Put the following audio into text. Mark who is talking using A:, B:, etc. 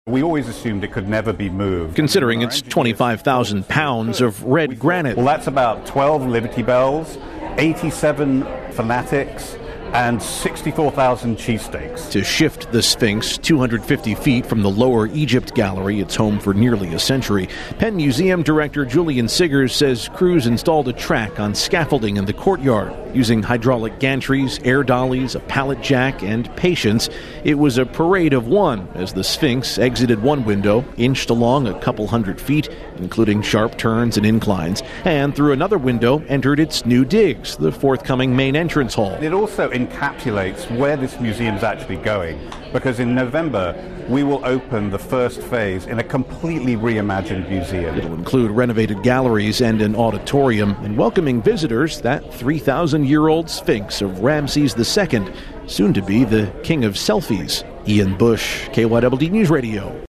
A: We always assumed it could never be moved.
B: Considering it's 25,000 pounds of red granite.
A: Well, that's about 12 Liberty Bells, 87 fanatics, and 64,000 cheesesteaks.
B: To shift the Sphinx 250 feet from the Lower Egypt Gallery, its home for nearly a century, Penn Museum Director Julian Siggers says crews installed a track on scaffolding in the courtyard. Using hydraulic gantries, air dollies, a pallet jack, and patience, it was a parade of one as the Sphinx exited one window, inched along a couple hundred feet, including sharp turns and inclines, and through another window entered its new digs, the forthcoming main entrance hall.
A: It also encapsulates where this museum is actually going, because in November we will open the first phase in a completely reimagined museum.
B: It'll include renovated galleries and an auditorium, and welcoming visitors that 3,000-year-old Sphinx of Ramses II, soon to be the king of selfies. Ian Bush, KYWD News Radio.